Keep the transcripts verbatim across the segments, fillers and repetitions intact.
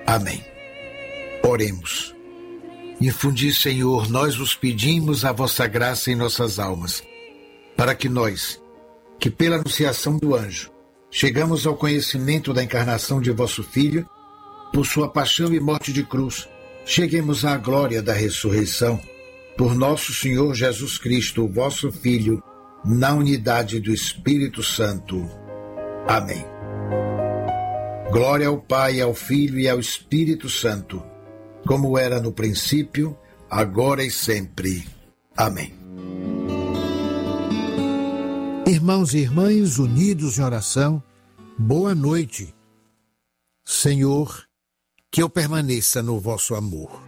Amém. Oremos. Infundi, Senhor, nós vos pedimos a vossa graça em nossas almas, para que nós, que pela anunciação do anjo, chegamos ao conhecimento da encarnação de vosso Filho, por sua paixão e morte de cruz, cheguemos à glória da ressurreição, por nosso Senhor Jesus Cristo, vosso Filho, na unidade do Espírito Santo. Amém. Glória ao Pai, ao Filho e ao Espírito Santo, como era no princípio, agora e sempre. Amém. Irmãos e irmãs unidos em oração, boa noite. Senhor, que eu permaneça no vosso amor.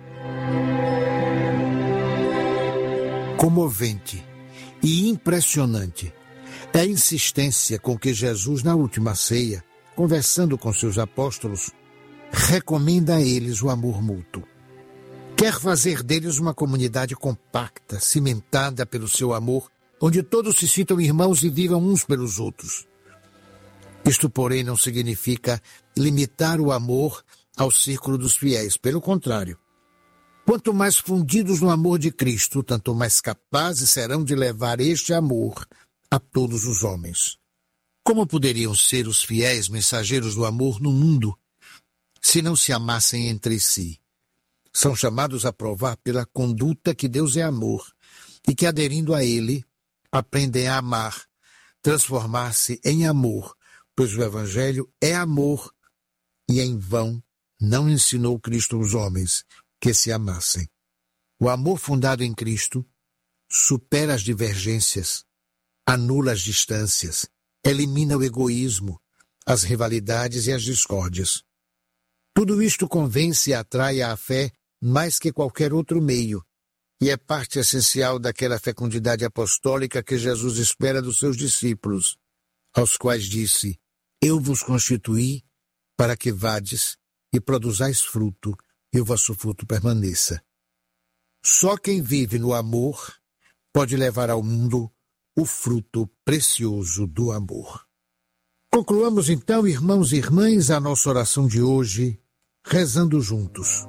Comovente e impressionante é a insistência com que Jesus, na última ceia, conversando com seus apóstolos, recomenda a eles o amor mútuo. Quer fazer deles uma comunidade compacta, cimentada pelo seu amor, onde todos se sintam irmãos e vivam uns pelos outros. Isto, porém, não significa limitar o amor ao círculo dos fiéis. Pelo contrário, quanto mais fundidos no amor de Cristo, tanto mais capazes serão de levar este amor a todos os homens. Como poderiam ser os fiéis mensageiros do amor no mundo se não se amassem entre si? São chamados a provar pela conduta que Deus é amor e que, aderindo a Ele, aprendem a amar, transformar-se em amor, pois o Evangelho é amor e em vão não ensinou Cristo aos homens que se amassem. O amor fundado em Cristo supera as divergências, anula as distâncias, elimina o egoísmo, as rivalidades e as discórdias. Tudo isto convence e atrai à fé mais que qualquer outro meio, e é parte essencial daquela fecundidade apostólica que Jesus espera dos seus discípulos, aos quais disse: Eu vos constituí para que vades e produzais fruto, e o vosso fruto permaneça. Só quem vive no amor pode levar ao mundo o fruto precioso do amor. Concluamos então, irmãos e irmãs, a nossa oração de hoje, rezando juntos.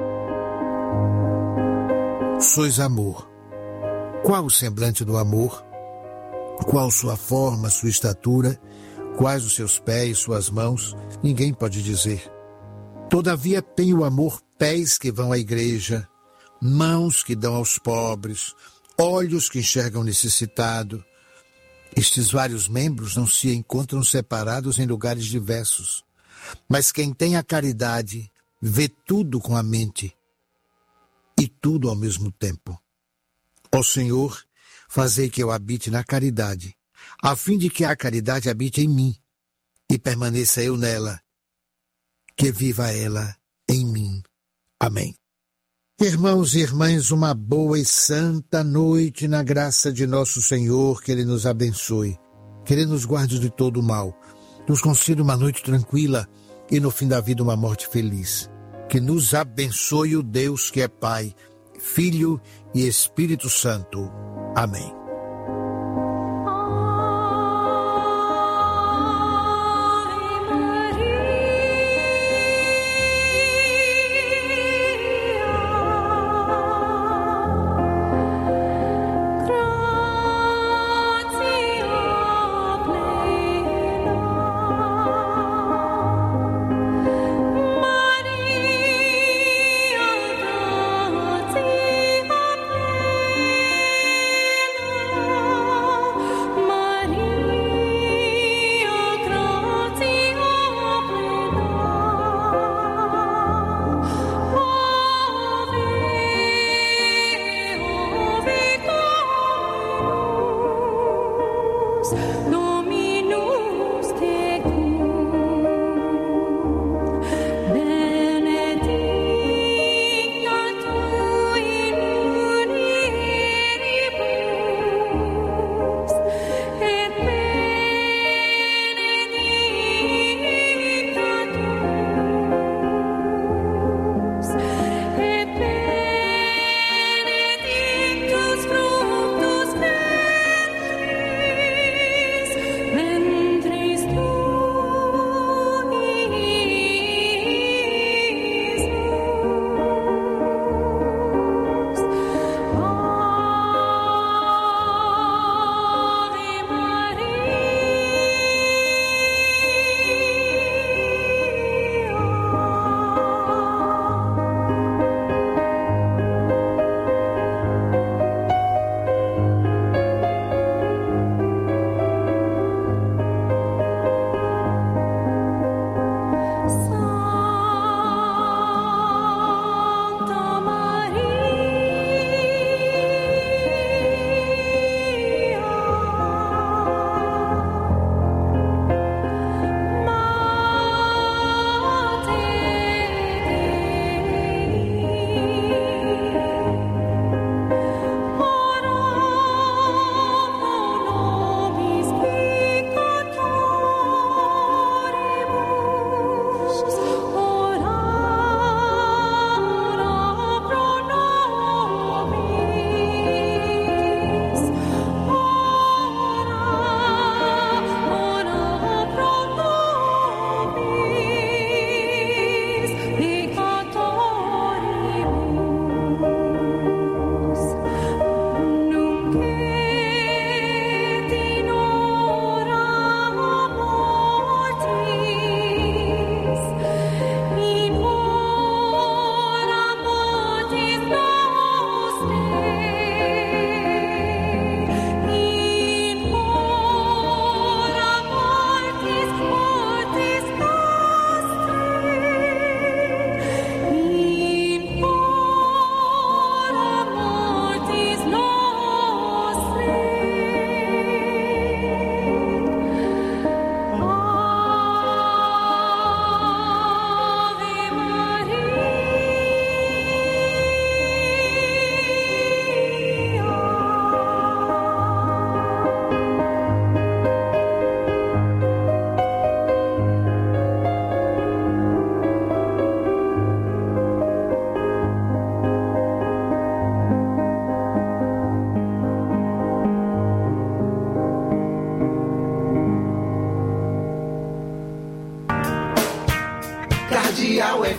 Sois amor. Qual o semblante do amor? Qual sua forma, sua estatura? Quais os seus pés, suas mãos? Ninguém pode dizer. Todavia tem o amor pés que vão à igreja, mãos que dão aos pobres, olhos que enxergam o necessitado. Estes vários membros não se encontram separados em lugares diversos, mas quem tem a caridade vê tudo com a mente e tudo ao mesmo tempo. Ó Senhor, fazei que eu habite na caridade, a fim de que a caridade habite em mim e permaneça eu nela, que viva ela em mim. Amém. Irmãos e irmãs, uma boa e santa noite na graça de nosso Senhor, que Ele nos abençoe, que Ele nos guarde de todo o mal, nos conceda uma noite tranquila e no fim da vida uma morte feliz. Que nos abençoe o Deus que é Pai, Filho e Espírito Santo. Amém.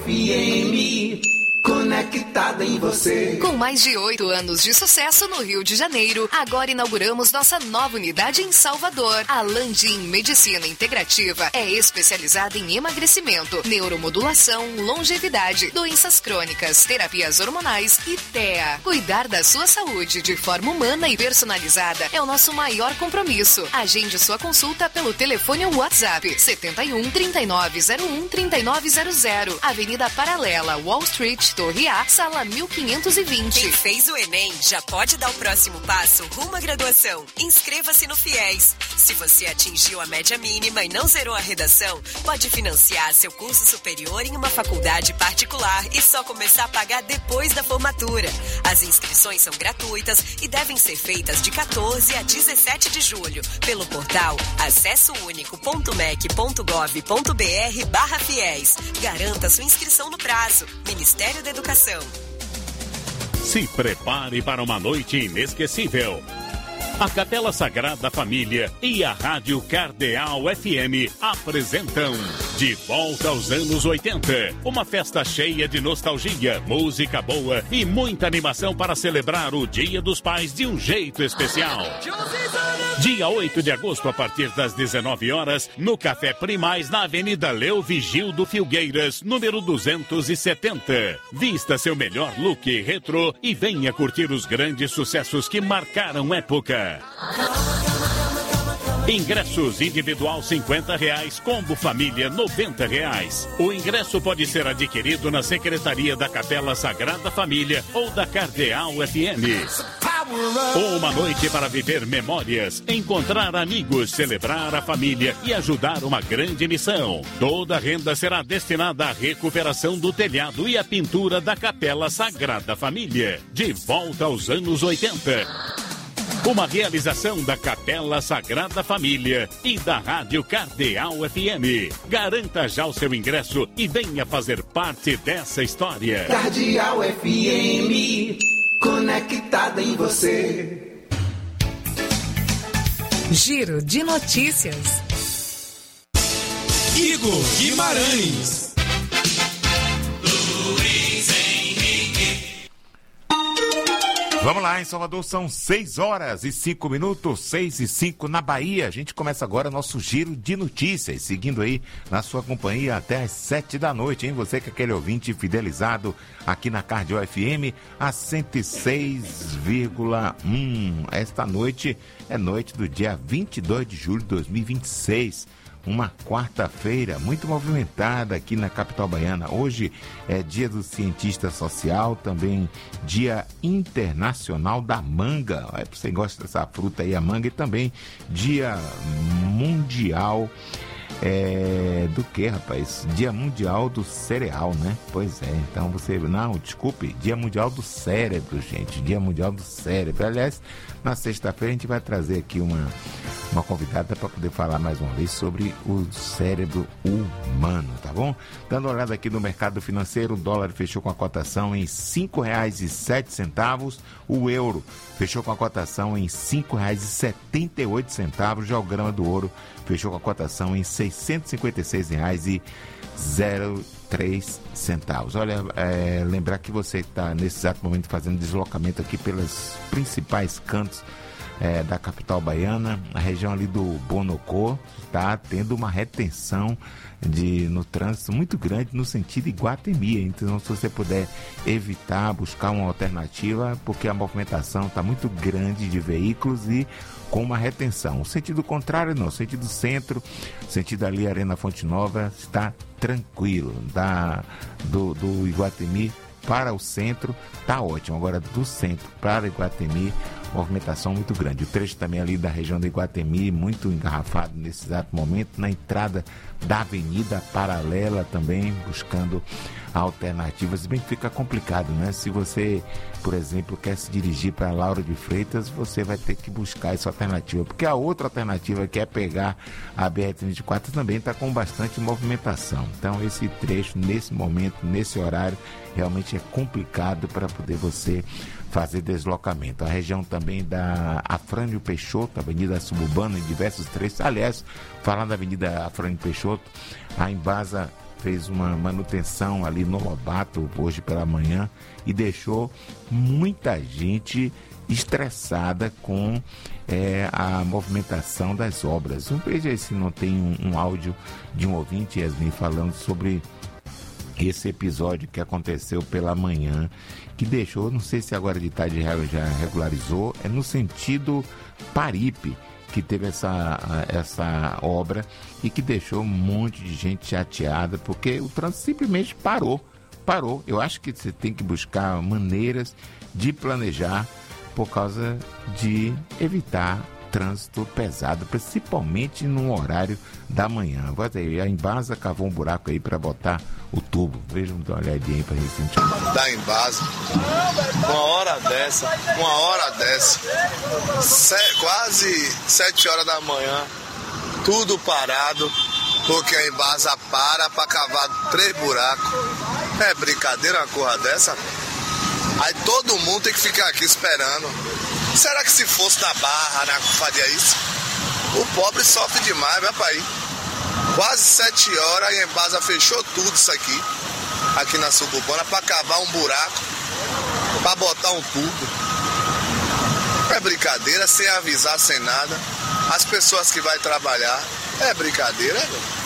F M, conectada em você. Com mais de oito anos de sucesso no Rio de Janeiro, agora inauguramos nossa nova unidade em Salvador. A Landim Medicina Integrativa é especializada em emagrecimento, neuromodulação, longevidade, doenças crônicas, terapias hormonais e T E A. Cuidar da sua saúde de forma humana e personalizada é o nosso maior compromisso. Agende sua consulta pelo telefone ou WhatsApp setenta e um, trinta e nove zero um, trinta e nove zero zero, Avenida Paralela, Wall Street, Torre A, sala mil quinhentos e vinte. Quem fez o Enem já pode dar o próximo passo rumo à graduação. Inscreva-se no FIES. Se você atingiu a média mínima e não zerou a redação, pode financiar seu curso superior em uma faculdade particular e só começar a pagar depois da formatura. As inscrições são gratuitas e devem ser feitas de quatorze a dezessete de julho pelo portal acesso único ponto m e c ponto gov ponto b r barra fiéis. Garanta sua inscrição no prazo. Ministério da Educação. Se prepare para uma noite inesquecível. A Capela Sagrada Família e a Rádio Cardeal F M apresentam De Volta aos Anos oitenta. Uma festa cheia de nostalgia, música boa e muita animação para celebrar o Dia dos Pais de um jeito especial. Dia oito de agosto, a partir das dezenove horas, no Café Primais, na Avenida Leo Vigildo Filgueiras, número duzentos e setenta. Vista seu melhor look retrô e venha curtir os grandes sucessos que marcaram época. Ingressos individual cinquenta reais, combo família noventa reais. O ingresso pode ser adquirido na Secretaria da Capela Sagrada Família ou da Cardeal F M. Uma noite para viver memórias, encontrar amigos, celebrar a família e ajudar uma grande missão. Toda a renda será destinada à recuperação do telhado e à pintura da Capela Sagrada Família. De volta aos anos oitenta. Uma realização da Capela Sagrada Família e da Rádio Cardeal F M. Garanta já o seu ingresso e venha fazer parte dessa história. Cardeal F M, conectada em você. Giro de notícias. Igor Guimarães. Vamos lá, em Salvador são seis horas e cinco minutos, seis e cinco na Bahia. A gente começa agora nosso giro de notícias, seguindo aí na sua companhia até às sete da noite, hein? Você que é aquele ouvinte fidelizado aqui na Cardeal F M, a cento e seis vírgula um. Esta noite é noite do dia vinte e dois de julho de dois mil e vinte e seis. Uma quarta-feira muito movimentada aqui na capital baiana. Hoje é dia do cientista social, também dia internacional da manga. É, você gosta dessa fruta aí, a manga, e também dia mundial é, do que, rapaz? Dia mundial do cereal, né? Pois é, então você... Não, desculpe, dia mundial do cérebro, gente. Dia mundial do cérebro. Aliás, na sexta-feira a gente vai trazer aqui uma, uma convidada para poder falar mais uma vez sobre o cérebro humano, tá bom? Dando uma olhada aqui no mercado financeiro, o dólar fechou com a cotação em cinco reais e sete centavos, o euro fechou com a cotação em cinco reais e setenta e oito centavos, já o grama do ouro fechou com a cotação em seiscentos e cinquenta e seis reais e zero três centavos. Olha, é, lembrar que você está nesse exato momento fazendo deslocamento aqui pelos principais cantos é, da capital baiana, a região ali do Bonocô está tendo uma retenção de, no trânsito muito grande no sentido Iguatemi. Então, se você puder evitar, buscar uma alternativa, porque a movimentação está muito grande de veículos e com uma retenção. O sentido contrário não, o sentido centro, o sentido ali Arena Fonte Nova está tranquilo. Da, do, do Iguatemi para o centro está ótimo. Agora do centro para Iguatemi, movimentação muito grande. O trecho também ali da região do Iguatemi, muito engarrafado nesse exato momento, na entrada da Avenida Paralela também, buscando alternativas. Se bem que fica complicado, né? Se você, por exemplo, quer se dirigir para Lauro de Freitas, você vai ter que buscar essa alternativa, porque a outra alternativa, que é pegar a B R trinta e quatro, também está com bastante movimentação. Então esse trecho, nesse momento, nesse horário, realmente é complicado para poder você fazer deslocamento. A região também da Afrânio Peixoto, Avenida Suburbana, em diversos trechos. Aliás, falando da Avenida Afrânio Peixoto, a Embasa fez uma manutenção ali no Lobato hoje pela manhã e deixou muita gente estressada com é, a movimentação das obras. Um veja aí se não tem um, um áudio de um ouvinte, Yasmin, falando sobre esse episódio que aconteceu pela manhã, que deixou, não sei se agora de tarde já regularizou, é no sentido Paripe, que teve essa, essa obra e que deixou um monte de gente chateada, porque o trânsito simplesmente parou, parou. Eu acho que você tem que buscar maneiras de planejar por causa de evitar trânsito pesado, principalmente no horário da manhã. A Embasa cavou um buraco aí para botar o tubo. Vejam, dá uma olhadinha aí para ressentir. Da Embasa, uma hora dessa, uma hora dessa, se, quase sete horas da manhã, tudo parado, porque a Embasa para para cavar três buracos. É brincadeira uma coisa dessa? Aí todo mundo tem que ficar aqui esperando. Será que se fosse na Barra, né, faria isso? O pobre sofre demais, meu pai. Quase sete horas e a Embasa fechou tudo isso aqui, aqui na Suburbana, para cavar um buraco, para botar um tubo. É brincadeira, sem avisar, sem nada. As pessoas que vão trabalhar, é brincadeira, velho.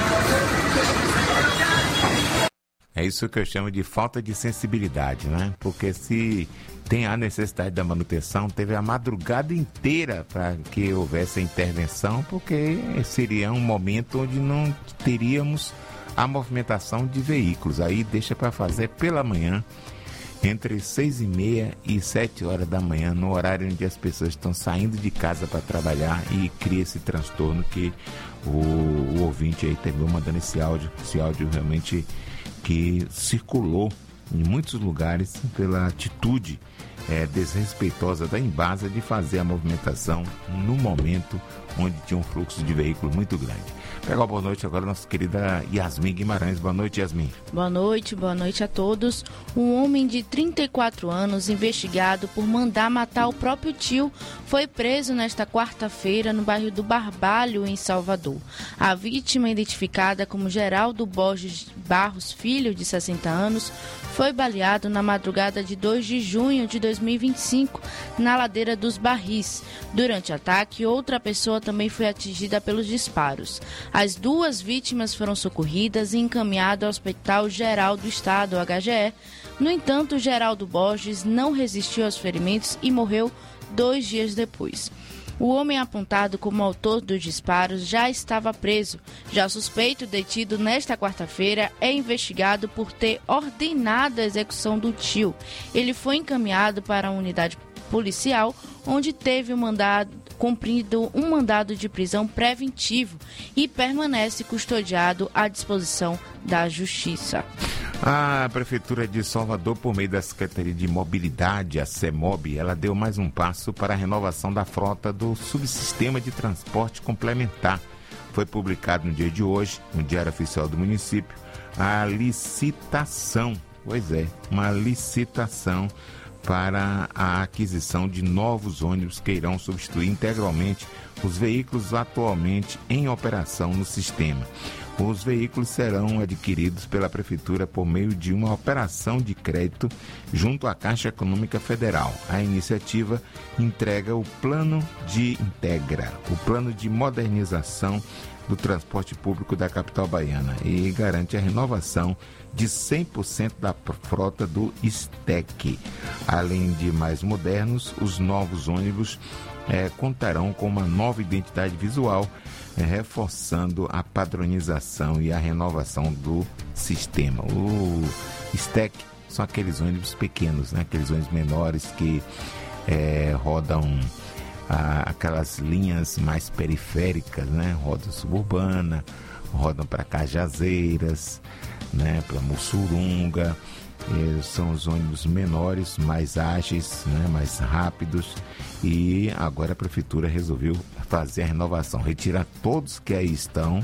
É isso que eu chamo de falta de sensibilidade, né? Porque se tem a necessidade da manutenção, teve a madrugada inteira para que houvesse a intervenção, porque seria um momento onde não teríamos a movimentação de veículos. Aí deixa para fazer pela manhã, entre seis e meia e sete horas da manhã, no horário onde as pessoas estão saindo de casa para trabalhar, e cria esse transtorno que o, o ouvinte aí terminou mandando esse áudio, esse áudio realmente que circulou em muitos lugares pela atitude é, desrespeitosa da Embasa de fazer a movimentação no momento onde tinha um fluxo de veículos muito grande. Pega uma boa noite agora, nossa querida Yasmin Guimarães. Boa noite, Yasmin. Boa noite, boa noite a todos. Um homem de trinta e quatro anos, investigado por mandar matar o próprio tio, foi preso nesta quarta-feira no bairro do Barbalho, em Salvador. A vítima, identificada como Geraldo Borges Barros Filho, de sessenta anos, foi baleado na madrugada de dois de junho de dois mil e vinte e cinco, na ladeira dos Barris. Durante o ataque, outra pessoa também foi atingida pelos disparos. As duas vítimas foram socorridas e encaminhadas ao Hospital Geral do Estado, H G E. No entanto, Geraldo Borges não resistiu aos ferimentos e morreu dois dias depois. O homem apontado como autor dos disparos já estava preso. Já o suspeito, detido nesta quarta-feira, é investigado por ter ordenado a execução do tio. Ele foi encaminhado para a unidade policial, onde teve um mandado, cumprido um mandado de prisão preventivo e permanece custodiado à disposição da Justiça. A Prefeitura de Salvador, por meio da Secretaria de Mobilidade, a CEMOB, ela deu mais um passo para a renovação da frota do subsistema de transporte complementar. Foi publicado no dia de hoje, no Diário Oficial do Município, a licitação, pois é, uma licitação para a aquisição de novos ônibus que irão substituir integralmente os veículos atualmente em operação no sistema. Os veículos serão adquiridos pela Prefeitura por meio de uma operação de crédito junto à Caixa Econômica Federal. A iniciativa entrega o plano de integra, o plano de modernização do transporte público da capital baiana e garante a renovação de cem por cento da frota do S T E C. Além de mais modernos, os novos ônibus é, contarão com uma nova identidade visual, é, reforçando a padronização e a renovação do sistema. O S T E C são aqueles ônibus pequenos, né? Aqueles ônibus menores que é, rodam a, aquelas linhas mais periféricas, né? Rodam suburbana, rodam para Cajazeiras, né? Para Mussurunga. Eh, são os ônibus menores, mais ágeis, né? Mais rápidos, e agora a Prefeitura resolveu fazer a renovação, retirar todos que aí estão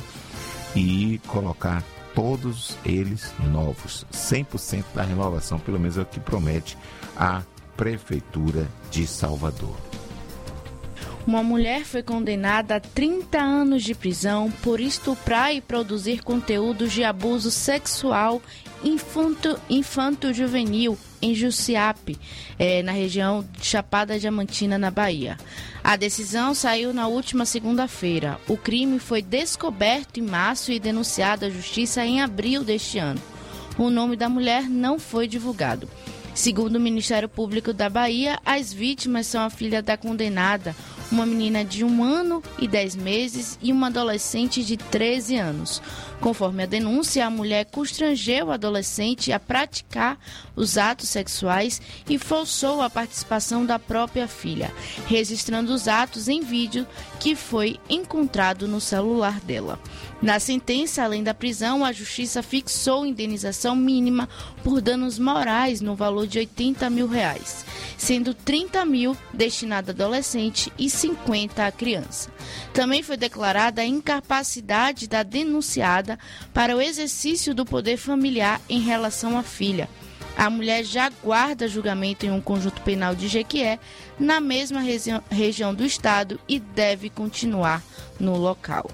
e colocar todos eles novos, cem por cento da renovação, pelo menos é o que promete a Prefeitura de Salvador. Uma mulher foi condenada a trinta anos de prisão por estuprar e produzir conteúdos de abuso sexual infanto, infanto-juvenil em Jussiape, eh, na região de Chapada Diamantina, na Bahia. A decisão saiu na última segunda-feira. O crime foi descoberto em março e denunciado à Justiça em abril deste ano. O nome da mulher não foi divulgado. Segundo o Ministério Público da Bahia, as vítimas são a filha da condenada, uma menina de um ano e dez meses e uma adolescente de treze anos. Conforme a denúncia, a mulher constrangeu o adolescente a praticar os atos sexuais e forçou a participação da própria filha, registrando os atos em vídeo que foi encontrado no celular dela. Na sentença, além da prisão, a Justiça fixou indenização mínima por danos morais no valor de oitenta mil reais, sendo trinta mil destinado a adolescente e cinquenta à criança. Também foi declarada a incapacidade da denunciada para o exercício do poder familiar em relação à filha. A mulher já aguarda julgamento em um conjunto penal de Jequié, na mesma regi- região do estado, e deve continuar no local.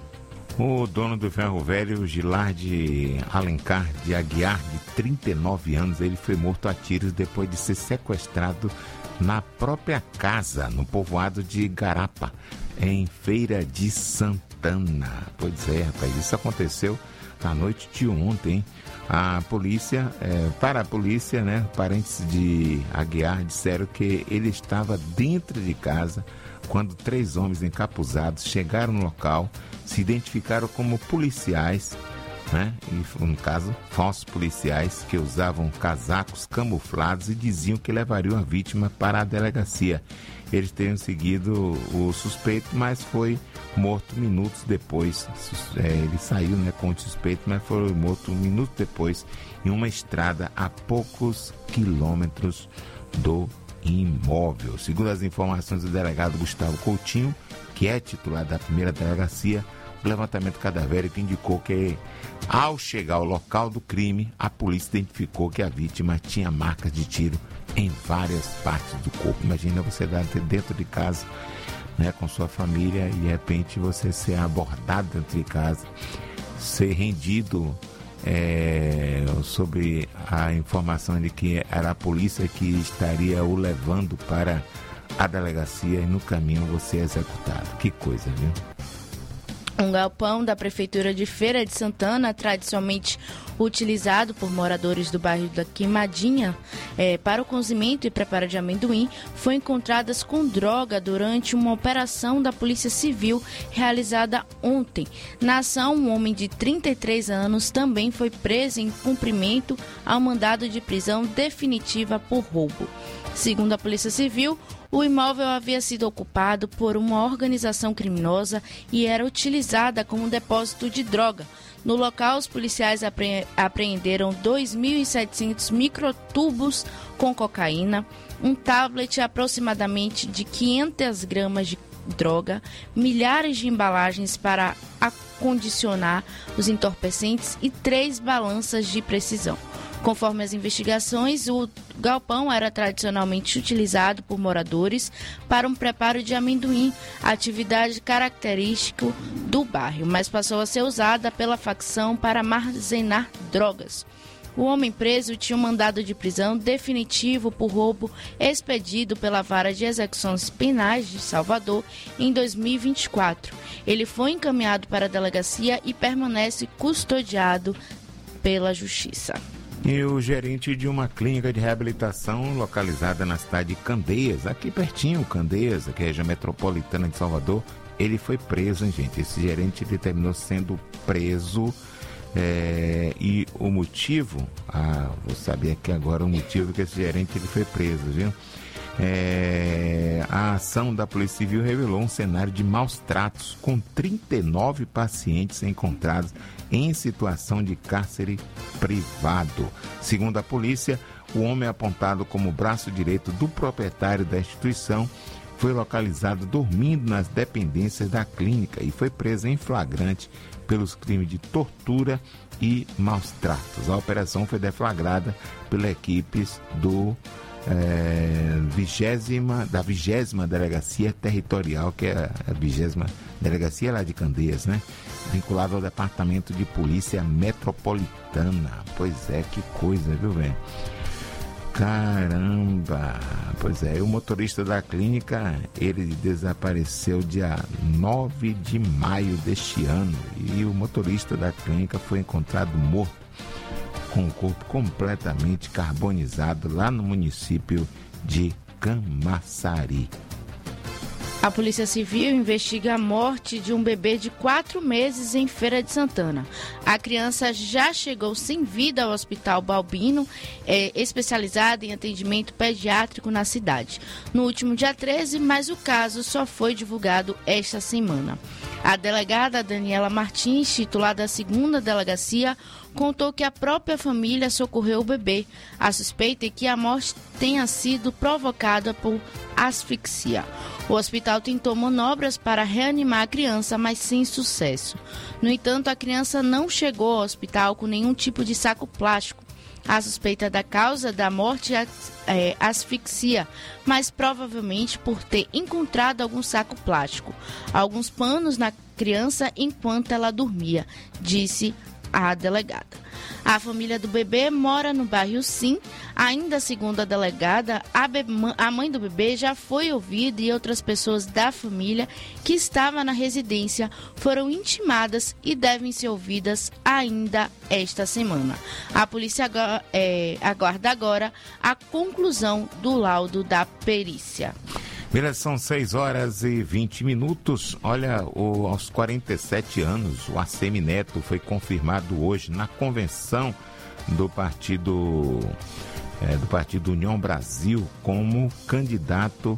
O dono do ferro velho, Gilardi Alencar de Aguiar, de trinta e nove anos, ele foi morto a tiros depois de ser sequestrado na própria casa, no povoado de Garapa, em Feira de Santana. Pois é, rapaz, isso aconteceu na noite de ontem. A polícia, é, para a polícia, né, parentes de Aguiar disseram que ele estava dentro de casa quando três homens encapuzados chegaram no local, se identificaram como policiais, né, e no caso, falsos policiais que usavam casacos camuflados e diziam que levariam a vítima para a delegacia. Eles teriam seguido o suspeito, mas foi morto minutos depois. É, ele saiu, né, com o suspeito, mas foi morto minutos depois em uma estrada a poucos quilômetros do imóvel. Segundo as informações do delegado Gustavo Coutinho, que é titular da primeira delegacia, o levantamento cadavérico indicou que, ao chegar ao local do crime, a polícia identificou que a vítima tinha marcas de tiro em várias partes do corpo. Imagina você estar dentro de casa, né, com sua família, e de repente você ser abordado dentro de casa, ser rendido é, sobre a informação de que era a polícia que estaria o levando para a delegacia e no caminho você é executado. Que coisa, viu? Um galpão da Prefeitura de Feira de Santana, tradicionalmente utilizado por moradores do bairro da Queimadinha é, para o cozimento e preparo de amendoim, foi encontradas com droga durante uma operação da Polícia Civil realizada ontem. Na ação, um homem de trinta e três anos também foi preso em cumprimento ao mandado de prisão definitiva por roubo. Segundo a Polícia Civil, o imóvel havia sido ocupado por uma organização criminosa e era utilizada como depósito de droga. No local, os policiais apre- apreenderam dois mil e setecentos microtubos com cocaína, um tablet aproximadamente de quinhentas gramas de droga, milhares de embalagens para acondicionar os entorpecentes e três balanças de precisão. Conforme as investigações, o galpão era tradicionalmente utilizado por moradores para um preparo de amendoim, atividade característica do bairro, mas passou a ser usada pela facção para armazenar drogas. O homem preso tinha um mandado de prisão definitivo por roubo expedido pela Vara de Execuções Penais de Salvador em dois mil e vinte e quatro. Ele foi encaminhado para a delegacia e permanece custodiado pela Justiça. E o gerente de uma clínica de reabilitação localizada na cidade de Candeias, aqui pertinho, Candeias, que é a região metropolitana de Salvador, ele foi preso, hein, gente? Esse gerente ele terminou sendo preso é, e o motivo, ah, vou saber aqui agora o motivo que esse gerente ele foi preso, viu? É, a ação da Polícia Civil revelou um cenário de maus tratos com trinta e nove pacientes encontrados em situação de cárcere privado. Segundo a polícia, o homem apontado como braço direito do proprietário da instituição foi localizado dormindo nas dependências da clínica e foi preso em flagrante pelos crimes de tortura e maus tratos. A operação foi deflagrada pelas equipes do é, vigésima, da vigésima Delegacia Territorial, que é a vigésima Delegacia lá de Candeias, né? Vinculado ao Departamento de Polícia Metropolitana. Pois é, que coisa, viu, velho? Caramba! Pois é, o motorista da clínica, ele desapareceu dia nove de maio deste ano. E o motorista da clínica foi encontrado morto, com o corpo completamente carbonizado lá no município de Camaçari. A Polícia Civil investiga a morte de um bebê de quatro meses em Feira de Santana. A criança já chegou sem vida ao Hospital Balbino, é, especializado em atendimento pediátrico na cidade, no último dia treze, mas o caso só foi divulgado esta semana. A delegada Daniela Martins, titular da segunda delegacia, contou que a própria família socorreu o bebê. A suspeita é que a morte tenha sido provocada por asfixia. O hospital tentou manobras para reanimar a criança, mas sem sucesso. No entanto, a criança não chegou ao hospital com nenhum tipo de saco plástico. A suspeita da causa da morte é, é asfixia, mas provavelmente por ter encontrado algum saco plástico, alguns panos na criança enquanto ela dormia, disse a delegada. A família do bebê mora no bairro Sim. Ainda segundo a delegada, a, be- a mãe do bebê já foi ouvida e outras pessoas da família que estavam na residência foram intimadas e devem ser ouvidas ainda esta semana. A polícia agora, é, aguarda agora a conclusão do laudo da perícia. Beleza, são seis horas e vinte minutos. Olha, o, aos quarenta e sete anos, o Assemineto foi confirmado hoje na convenção do partido, é, do partido União Brasil como candidato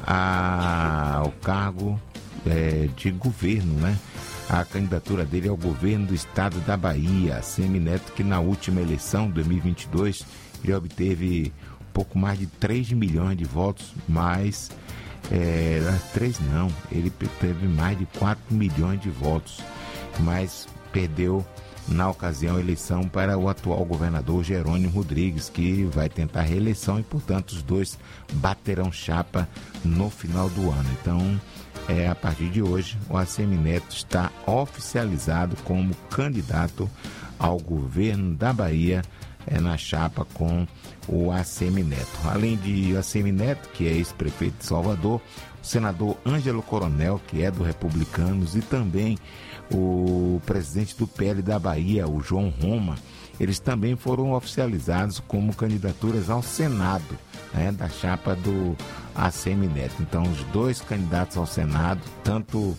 a, ao cargo é, de governo, né? A candidatura dele ao governo do estado da Bahia. Assemineto, que na última eleição, dois mil e vinte e dois, ele obteve pouco mais de três milhões de votos, mas... É, três não, ele teve mais de quatro milhões de votos, mas perdeu na ocasião a eleição para o atual governador Jerônimo Rodrigues, que vai tentar a reeleição e, portanto, os dois baterão chapa no final do ano. Então, é, a partir de hoje, o Assemineto está oficializado como candidato ao governo da Bahia, é, na chapa com o Assemineto. Além de Assemineto, que é ex-prefeito de Salvador, o senador Ângelo Coronel, que é do Republicanos, e também o presidente do P L da Bahia, o João Roma, eles também foram oficializados como candidaturas ao Senado, né, da chapa do Assemineto. Então, os dois candidatos ao Senado, tanto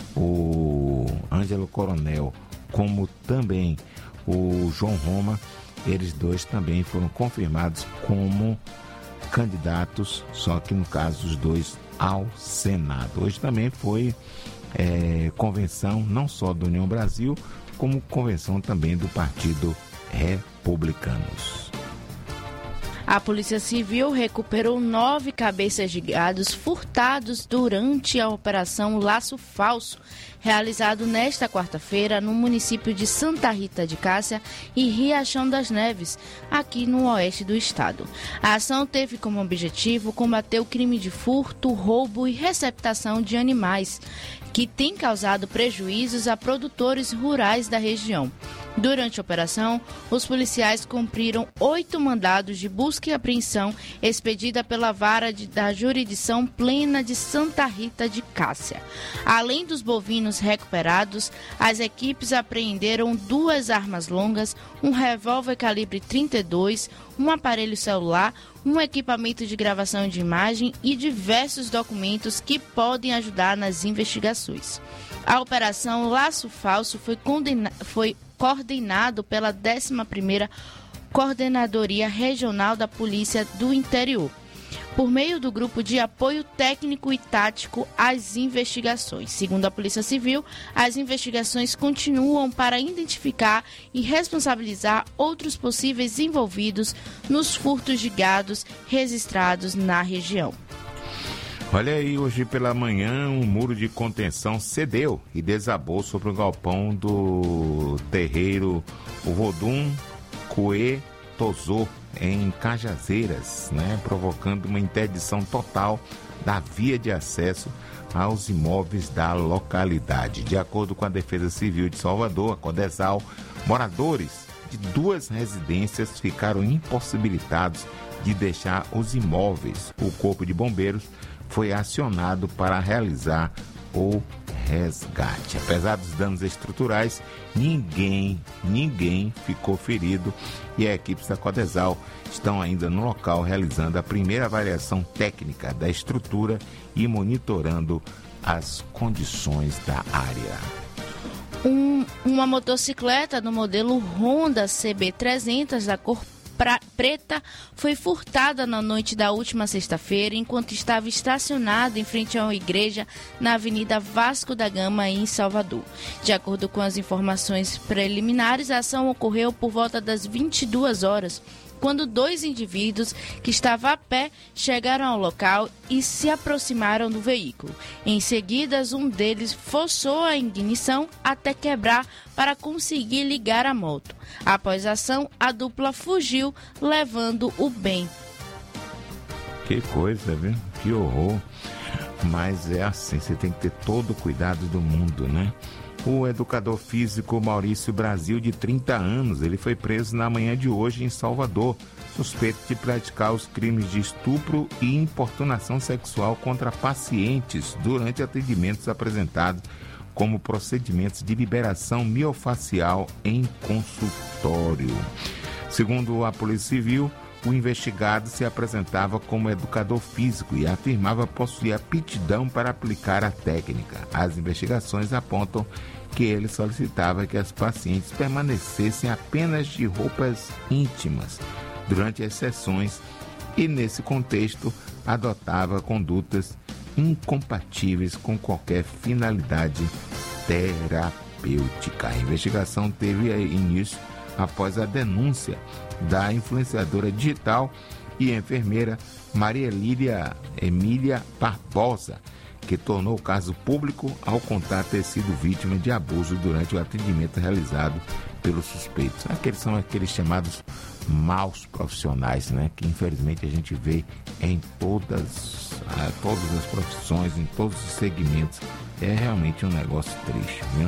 o Ângelo Coronel como também o João Roma, eles dois também foram confirmados como candidatos, só que no caso os dois ao Senado. Hoje também foi é, convenção não só da União Brasil, como convenção também do Partido Republicanos. A Polícia Civil recuperou nove cabeças de gados furtados durante a Operação Laço Falso, realizado nesta quarta-feira no município de Santa Rita de Cássia e Riachão das Neves, aqui no oeste do estado. A ação teve como objetivo combater o crime de furto, roubo e receptação de animais, que tem causado prejuízos a produtores rurais da região. Durante a operação, os policiais cumpriram oito mandados de busca e apreensão expedida pela vara de, da jurisdição plena de Santa Rita de Cássia. Além dos bovinos recuperados, as equipes apreenderam duas armas longas, um revólver calibre trinta e dois, um aparelho celular, um equipamento de gravação de imagem e diversos documentos que podem ajudar nas investigações. A Operação Laço Falso foi, condena- foi coordenado pela décima primeira Coordenadoria Regional da Polícia do Interior, por meio do Grupo de Apoio Técnico e Tático às Investigações. Segundo a Polícia Civil, as investigações continuam para identificar e responsabilizar outros possíveis envolvidos nos furtos de gados registrados na região. Olha aí, hoje pela manhã, um muro de contenção cedeu e desabou sobre o galpão do terreiro Vodum Cuê tosou em Cajazeiras, né, provocando uma interdição total da via de acesso aos imóveis da localidade. De acordo com a Defesa Civil de Salvador, a Codesal, moradores de duas residências ficaram impossibilitados de deixar os imóveis. O Corpo de Bombeiros foi acionado para realizar o resgate. Apesar dos danos estruturais, ninguém, ninguém ficou ferido e as equipes da Codesal estão ainda no local realizando a primeira avaliação técnica da estrutura e monitorando as condições da área. Um, uma motocicleta do modelo Honda C B trezentos da cor pra, preta foi furtada na noite da última sexta-feira enquanto estava estacionada em frente a uma igreja na Avenida Vasco da Gama, em Salvador. De acordo com as informações preliminares, a ação ocorreu por volta das vinte e duas horas, quando dois indivíduos que estavam a pé chegaram ao local e se aproximaram do veículo. Em seguida, um deles forçou a ignição até quebrar para conseguir ligar a moto. Após a ação, a dupla fugiu, levando o bem. Que coisa, viu? Que horror. Mas é assim, você tem que ter todo o cuidado do mundo, né? O educador físico Maurício Brasil, de trinta anos, ele foi preso na manhã de hoje em Salvador, suspeito de praticar os crimes de estupro e importunação sexual contra pacientes durante atendimentos apresentados como procedimentos de liberação miofacial em consultório. Segundo a Polícia Civil, o investigado se apresentava como educador físico e afirmava possuir aptidão para aplicar a técnica. As investigações apontam que ele solicitava que as pacientes permanecessem apenas de roupas íntimas durante as sessões e, nesse contexto, adotava condutas incompatíveis com qualquer finalidade terapêutica. A investigação teve início após a denúncia da influenciadora digital e enfermeira Maria Lília Emília Barbosa, que tornou o caso público ao contar ter sido vítima de abuso durante o atendimento realizado pelos suspeitos. Aqueles são aqueles chamados maus profissionais, né? Que infelizmente a gente vê em todas, todas as profissões, em todos os segmentos. É realmente um negócio triste, viu?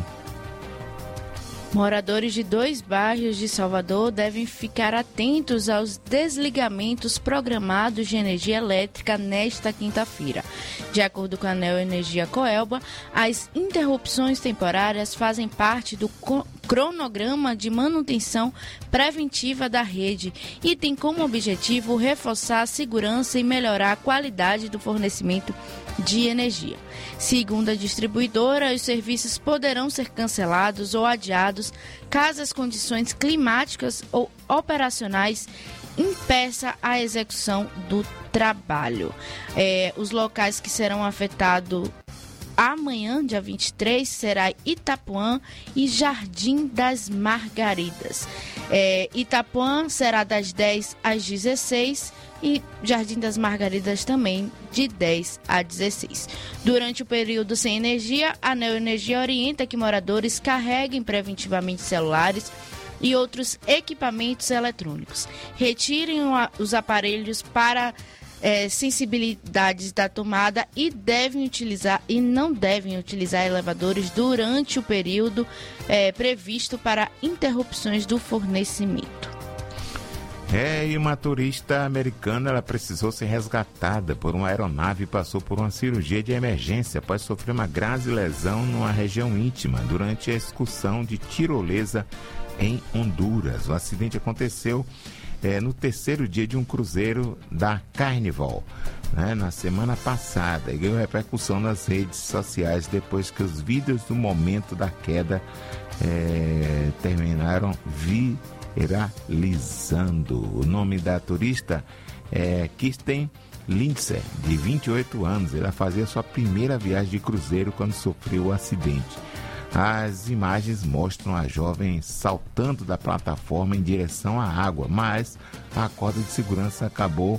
Moradores de dois bairros de Salvador devem ficar atentos aos desligamentos programados de energia elétrica nesta quinta-feira. De acordo com a Neoenergia Coelba, as interrupções temporárias fazem parte do cronograma de manutenção preventiva da rede e tem como objetivo reforçar a segurança e melhorar a qualidade do fornecimento de energia. Segundo a distribuidora, os serviços poderão ser cancelados ou adiados caso as condições climáticas ou operacionais impeçam a execução do trabalho. É, os locais que serão afetados amanhã, dia vinte e três, será Itapuã e Jardim das Margaridas. É, Itapuã será das dez às dezesseis e Jardim das Margaridas também de dez a dezesseis. Durante o período sem energia, a Neoenergia orienta que moradores carreguem preventivamente celulares e outros equipamentos eletrônicos. Retirem os aparelhos para É, sensibilidades da tomada e devem utilizar e não devem utilizar elevadores durante o período é, previsto para interrupções do fornecimento. É, e uma turista americana, ela precisou ser resgatada por uma aeronave e passou por uma cirurgia de emergência após sofrer uma grave lesão numa região íntima durante a excursão de tirolesa em Honduras. O acidente aconteceu É, no terceiro dia de um cruzeiro da Carnival, né, na semana passada, e ganhou repercussão nas redes sociais depois que os vídeos do momento da queda é, terminaram viralizando. O nome da turista é Kirsten Lindsay, de vinte e oito anos. Ela fazia sua primeira viagem de cruzeiro quando sofreu o acidente. As imagens mostram a jovem saltando da plataforma em direção à água, mas a corda de segurança acabou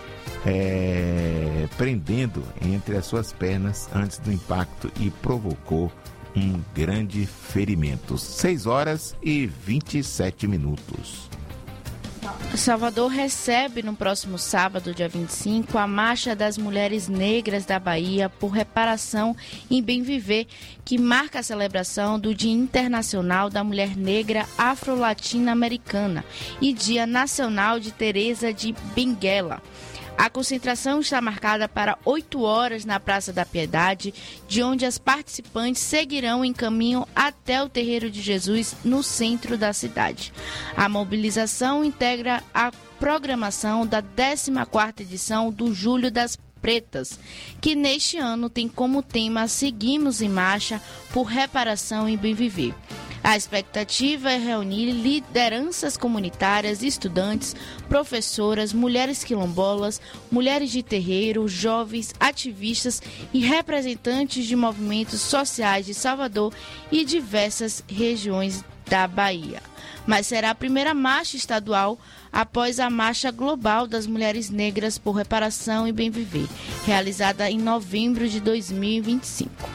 é, prendendo entre as suas pernas antes do impacto e provocou um grande ferimento. seis horas e vinte e sete minutos. Salvador recebe no próximo sábado, dia vinte e cinco, a Marcha das Mulheres Negras da Bahia por Reparação e Bem Viver, que marca a celebração do Dia Internacional da Mulher Negra Afro-Latina-Americana e Dia Nacional de Teresa de Benguela. A concentração está marcada para oito horas na Praça da Piedade, de onde as participantes seguirão em caminho até o Terreiro de Jesus, no centro da cidade. A mobilização integra a programação da décima quarta edição do Julho das Pretas, que neste ano tem como tema Seguimos em Marcha por Reparação e Bem Viver. A expectativa é reunir lideranças comunitárias, estudantes, professoras, mulheres quilombolas, mulheres de terreiro, jovens, ativistas e representantes de movimentos sociais de Salvador e diversas regiões da Bahia. Mas será a primeira marcha estadual após a Marcha Global das Mulheres Negras por Reparação e Bem Viver, realizada em novembro de dois mil e vinte e cinco.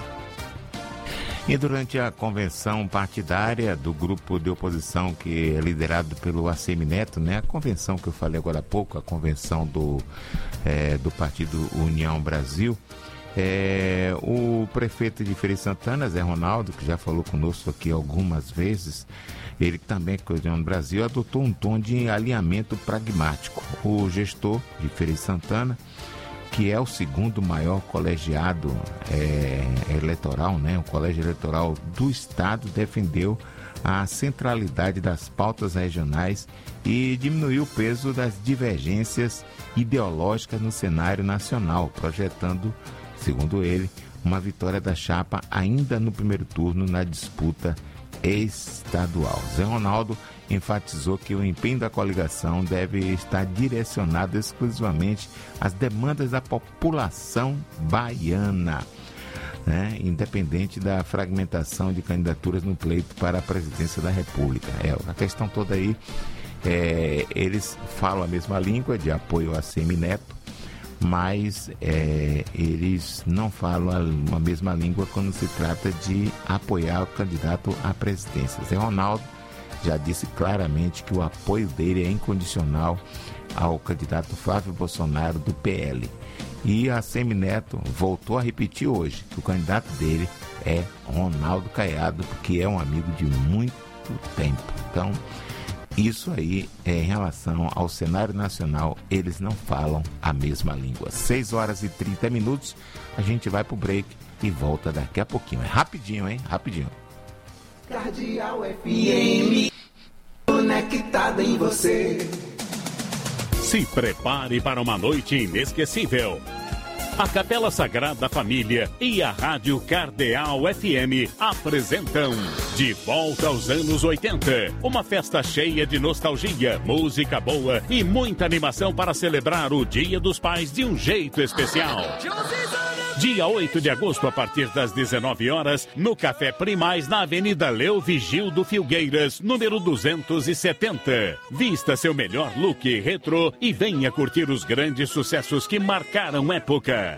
E durante a convenção partidária do grupo de oposição que é liderado pelo Assemineto, né, a convenção que eu falei agora há pouco, a convenção do, é, do Partido União Brasil, é, o prefeito de Feira de Santana, Zé Ronaldo, que já falou conosco aqui algumas vezes, ele também, que é do União Brasil, adotou um tom de alinhamento pragmático. O gestor de Feira de Santana, que é o segundo maior colegiado é, eleitoral, né? O colégio eleitoral do Estado, defendeu a centralidade das pautas regionais e diminuiu o peso das divergências ideológicas no cenário nacional, projetando, segundo ele, uma vitória da chapa ainda no primeiro turno na disputa estadual. Zé Ronaldo enfatizou que o empenho da coligação deve estar direcionado exclusivamente às demandas da população baiana, né? Independente da fragmentação de candidaturas no pleito para a presidência da República. É, a questão toda aí, é, eles falam a mesma língua de apoio a Assemineto, mas é, eles não falam a mesma língua quando se trata de apoiar o candidato à presidência. Zé Ronaldo já disse claramente que o apoio dele é incondicional ao candidato Flávio Bolsonaro do P L. E a Assemineto voltou a repetir hoje que o candidato dele é Ronaldo Caiado, que é um amigo de muito tempo. Então, isso aí é em relação ao cenário nacional, eles não falam a mesma língua. seis horas e trinta minutos, a gente vai pro break e volta daqui a pouquinho. É rapidinho, hein? Rapidinho. Cardeal F M, conectada em você. Se prepare para uma noite inesquecível. A Capela Sagrada Família e a Rádio Cardeal F M apresentam De Volta aos Anos oitenta. Uma festa cheia de nostalgia, música boa e muita animação para celebrar o Dia dos Pais de um jeito especial. Dia oito de agosto, a partir das dezenove horas, no Café Primaz, na Avenida Leo Vigildo Filgueiras, número duzentos e setenta. Vista seu melhor look retrô e venha curtir os grandes sucessos que marcaram época.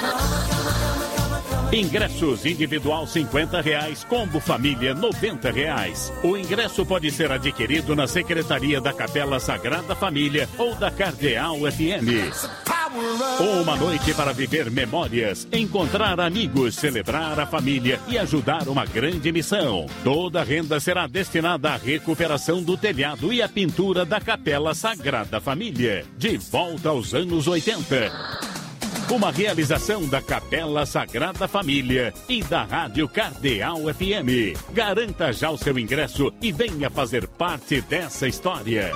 Ingressos individual cinquenta reais, combo família noventa reais. O ingresso pode ser adquirido na Secretaria da Capela Sagrada Família ou da Cardeal F M. Uma noite para viver memórias, encontrar amigos, celebrar a família e ajudar uma grande missão. Toda a renda será destinada à recuperação do telhado e à pintura da Capela Sagrada Família. De volta aos anos oitenta. Uma realização da Capela Sagrada Família e da Rádio Cardeal F M. Garanta já o seu ingresso e venha fazer parte dessa história.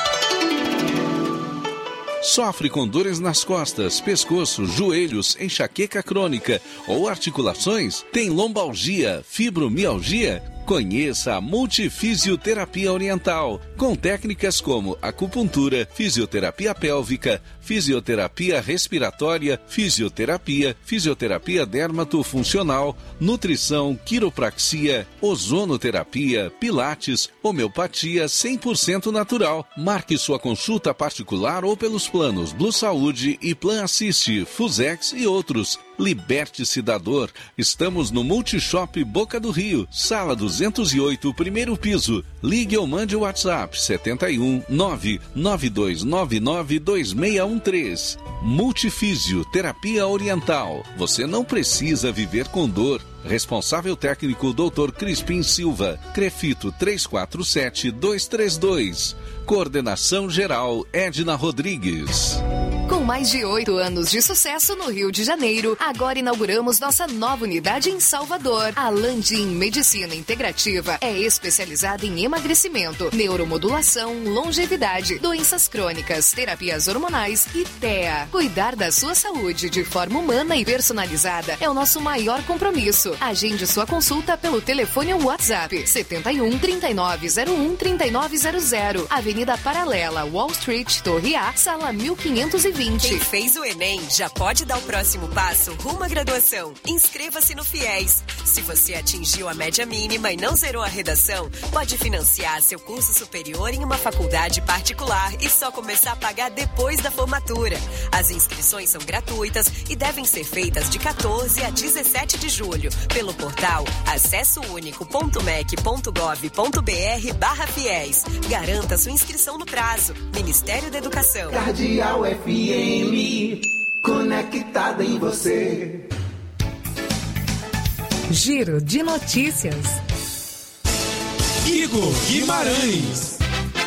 Sofre com dores nas costas, pescoço, joelhos, enxaqueca crônica ou articulações? Tem lombalgia, fibromialgia? Conheça a Multifisioterapia Oriental, com técnicas como acupuntura, fisioterapia pélvica, fisioterapia respiratória, fisioterapia, fisioterapia dermatofuncional, nutrição, quiropraxia, ozonoterapia, pilates, homeopatia cem por cento natural. Marque sua consulta particular ou pelos planos Blue Saúde e Plan Assist, Fusex e outros. liberte-se da dor. Estamos no Multishop Boca do Rio, sala duzentos e oito, primeiro piso. Ligue ou mande o WhatsApp setenta e um, nove nove dois nove nove dois seis um três. Multifísio, terapia oriental. Você não precisa viver com dor. Responsável técnico doutor Crispim Silva. Crefito três quatro sete dois três dois. Coordenação geral Edna Rodrigues. Com mais de oito anos de sucesso no Rio de Janeiro, agora inauguramos nossa nova unidade em Salvador. A Landim Medicina Integrativa é especializada em emagrecimento, neuromodulação, longevidade, doenças crônicas, terapias hormonais e T E A. Cuidar da sua saúde de forma humana e personalizada é o nosso maior compromisso. Agende sua consulta pelo telefone ou WhatsApp setenta e um, trinta e nove zero um, trinta e nove zero zero. Avenida Paralela, Wall Street, Torre A, sala mil quinhentos e vinte. Quem fez o Enem já pode dar o próximo passo rumo à graduação. Inscreva-se no FIES. Se você atingiu a média mínima e não zerou a redação, pode financiar seu curso superior em uma faculdade particular e só começar a pagar depois da formatura. As inscrições são gratuitas e devem ser feitas de quatorze a dezessete de julho pelo portal acessounico.mec.gov.br barra FIES. Garanta sua inscrição no prazo. Ministério da Educação. Cardeal F M, conectada em você. Giro de notícias. Igor Guimarães.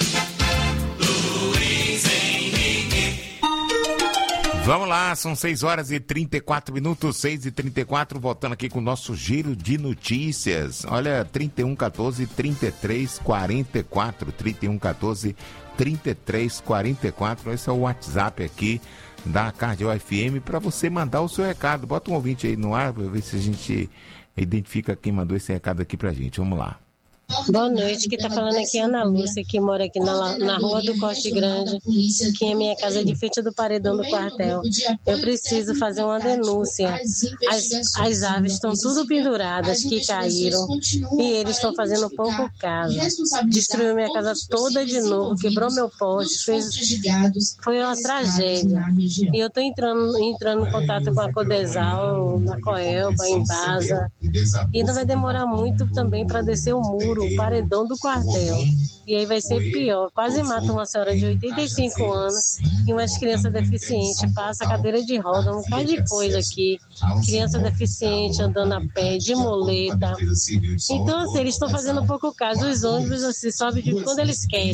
Luiz Henrique. Vamos lá, são seis horas e trinta e quatro minutos, seis e trinta e quatro, voltando aqui com o nosso giro de notícias. Olha, trinta e um, quatorze, trinta e três, quarenta e quatro, trinta e um, quatorze, trinta e três, quarenta e quatro, esse é o WhatsApp aqui da Cardeal F M para você mandar o seu recado. Bota um ouvinte aí no ar para ver se a gente identifica quem mandou esse recado aqui pra gente. Vamos lá. Boa noite, quem está falando aqui é Ana Lúcia, que mora aqui na, na rua do Corte Grande, que é minha casa de frente do paredão do quartel. Eu preciso fazer uma denúncia. As, as aves estão tudo penduradas, que caíram, e eles estão fazendo pouco caso. Destruiu minha casa toda de novo, quebrou meu poste, fez... foi uma tragédia. E eu estou entrando, entrando em contato com a Codesal, a Coelba, a Embasa, e não vai demorar muito também para descer o muro, o paredão do quartel. E aí vai ser pior. Quase mata uma senhora de oitenta e cinco anos e umas crianças deficientes. Passa cadeira de roda, um bocado de coisa aqui. Criança deficiente andando a pé, de muleta. Então, assim, eles estão fazendo pouco caso. Os ônibus, assim, sobem de quando eles querem.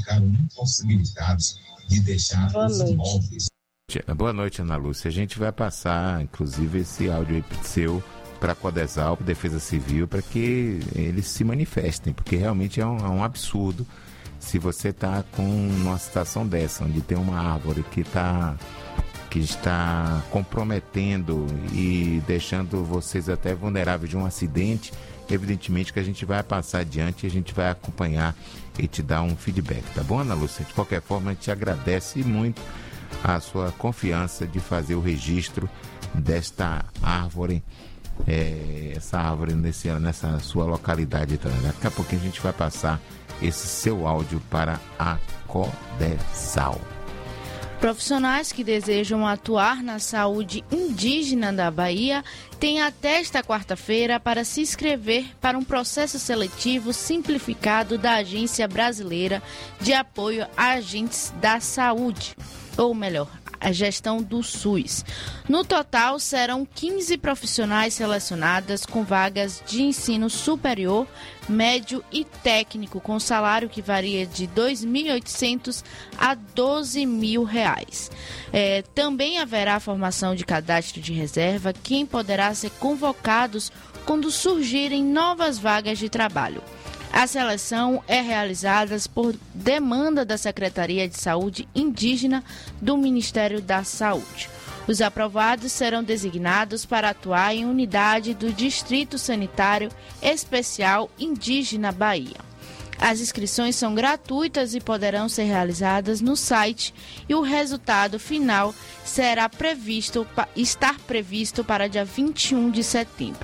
Boa noite. Boa noite, Ana Lúcia. A gente vai passar, inclusive, esse áudio aí seu para a Codesal, para a Defesa Civil, para que eles se manifestem, porque realmente é um, é um absurdo se você está com uma situação dessa, onde tem uma árvore que, tá, que está comprometendo e deixando vocês até vulneráveis de um acidente. Evidentemente que a gente vai passar adiante, a gente vai acompanhar e te dar um feedback, tá bom, Ana Lúcia? De qualquer forma, a gente agradece muito a sua confiança de fazer o registro desta árvore, É, essa árvore nesse, nessa sua localidade também. Daqui a pouquinho a gente vai passar esse seu áudio para a Codesal. Profissionais que desejam atuar na saúde indígena da Bahia têm até esta quarta-feira para se inscrever para um processo seletivo simplificado da Agência Brasileira de Apoio a Agentes da Saúde, ou melhor, a gestão do SUS. No total, serão quinze profissionais selecionadas com vagas de ensino superior, médio e técnico, com salário que varia de dois mil e oitocentos a doze mil reais. É, também haverá formação de cadastro de reserva, quem poderá ser convocados quando surgirem novas vagas de trabalho. A seleção é realizada por demanda da Secretaria de Saúde Indígena do Ministério da Saúde. Os aprovados serão designados para atuar em unidade do Distrito Sanitário Especial Indígena Bahia. As inscrições são gratuitas e poderão ser realizadas no site e o resultado final será previsto, estar previsto para dia vinte e um de setembro.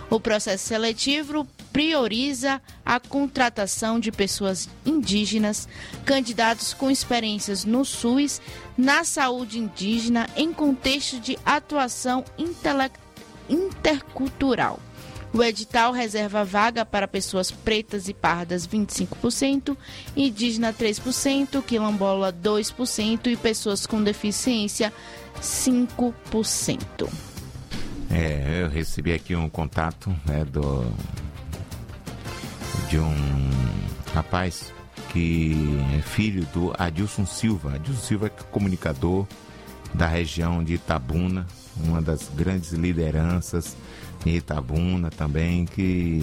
O processo seletivo prioriza a contratação de pessoas indígenas, candidatos com experiências no SUS, na saúde indígena, em contexto de atuação intele- intercultural. O edital reserva vaga para pessoas pretas e pardas vinte e cinco por cento, indígena três por cento, quilombola dois por cento e pessoas com deficiência cinco por cento. É, eu recebi aqui um contato, né, do, de um rapaz que é filho do Adilson Silva. Adilson Silva é comunicador da região de Itabuna, uma das grandes lideranças em Itabuna também, que,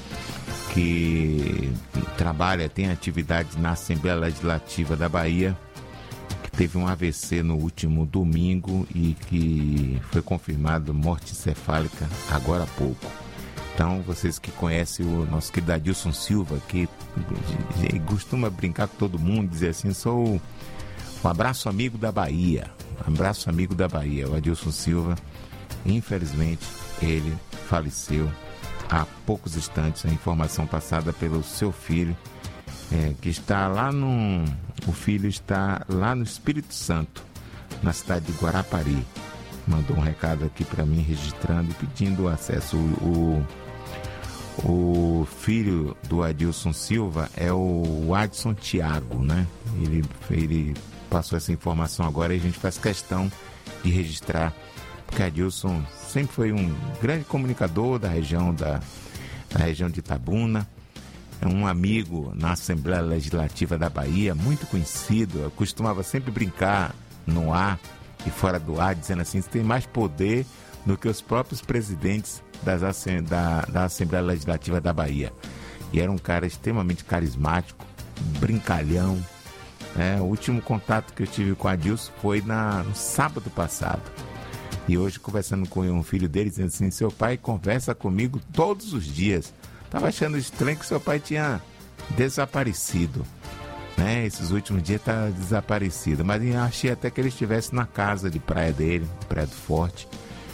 que trabalha, tem atividades na Assembleia Legislativa da Bahia, que teve um A V C no último domingo e que foi confirmado morte encefálica agora há pouco. Então, vocês que conhecem o nosso querido Adilson Silva, que costuma brincar com todo mundo, dizer assim, sou um abraço amigo da Bahia, um abraço amigo da Bahia. O Adilson Silva, infelizmente, ele faleceu há poucos instantes. A informação passada pelo seu filho, é, que está lá no... O filho está lá no Espírito Santo, na cidade de Guarapari. Mandou um recado aqui para mim, registrando e pedindo acesso. O, o, o filho do Adilson Silva é o Adson Tiago, né? Ele, ele passou essa informação agora e a gente faz questão de registrar, porque Adilson sempre foi um grande comunicador da região, da, da região de Itabuna. É um amigo na Assembleia Legislativa da Bahia, muito conhecido. Eu costumava sempre brincar no ar e fora do ar, dizendo assim, você tem mais poder do que os próprios presidentes das, da, da Assembleia Legislativa da Bahia. E era um cara extremamente carismático, brincalhão. É, o último contato que eu tive com a Adilson foi na, no sábado passado. E hoje, conversando com um filho dele, dizendo assim, seu pai conversa comigo todos os dias. Estava achando estranho que seu pai tinha desaparecido, né? Esses últimos dias está desaparecido, mas eu achei até que ele estivesse na casa de praia dele, Praia do Forte.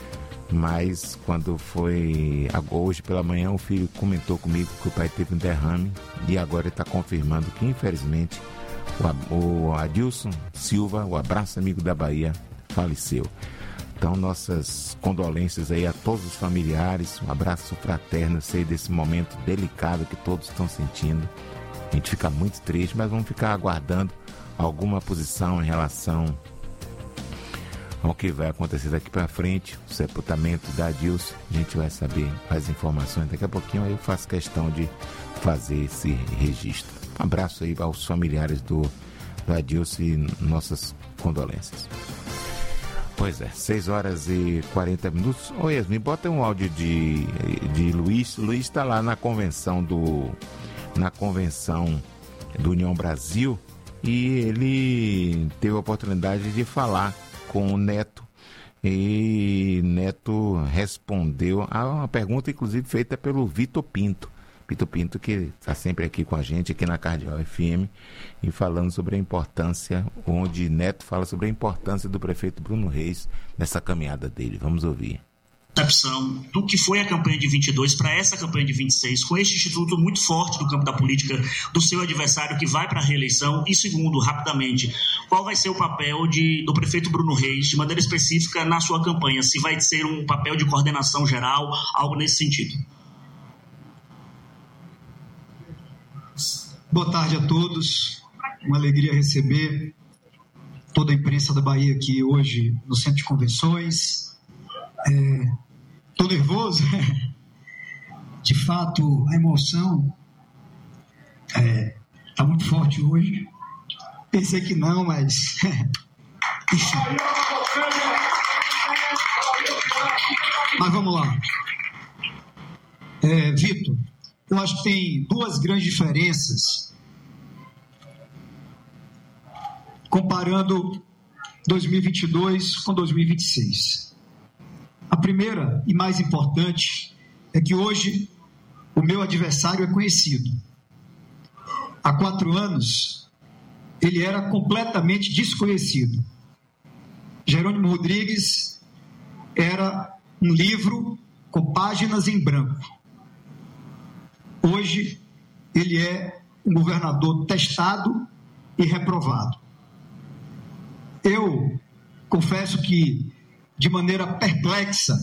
Mas quando foi hoje pela manhã, o filho comentou comigo que o pai teve um derrame e agora ele está confirmando que, infelizmente, o, o Adilson Silva, o abraço amigo da Bahia, faleceu. Então, nossas condolências aí a todos os familiares, um abraço fraterno, sei desse momento delicado que todos estão sentindo. A gente fica muito triste, mas vamos ficar aguardando alguma posição em relação ao que vai acontecer daqui para frente, o sepultamento da Adilson. A gente vai saber as informações daqui a pouquinho, aí eu faço questão de fazer esse registro. Um abraço aí aos familiares do, do Adilson e nossas condolências. Pois é, seis horas e quarenta minutos. Ô Yasmin, bota um áudio de, de Luiz. Luiz está lá na convenção do na convenção do União Brasil e ele teve a oportunidade de falar com o Neto e Neto respondeu a uma pergunta, inclusive, feita pelo Vitor Pinto. Vitor Pinto, que está sempre aqui com a gente, aqui na Cardeal F M, e falando sobre a importância, onde Neto fala sobre a importância do prefeito Bruno Reis nessa caminhada dele. Vamos ouvir. Percepção do que foi a campanha de vinte e dois para essa campanha de vinte e seis, com este instituto muito forte do campo da política do seu adversário que vai para a reeleição, e segundo, rapidamente, qual vai ser o papel de, do prefeito Bruno Reis, de maneira específica, na sua campanha? Se vai ser um papel de coordenação geral, algo nesse sentido. Boa tarde a todos, uma alegria receber toda a imprensa da Bahia aqui hoje no Centro de Convenções. Estou é, nervoso, de fato a emoção está é, muito forte hoje. Pensei que não, mas enfim. Mas vamos lá. É, Vitor, eu acho que tem duas grandes diferenças comparando dois mil e vinte e dois com dois mil e vinte e seis. A primeira e mais importante é que hoje o meu adversário é conhecido. Há quatro anos ele era completamente desconhecido. Jerônimo Rodrigues era um livro com páginas em branco. Hoje, ele é um governador testado e reprovado. Eu confesso que, de maneira perplexa,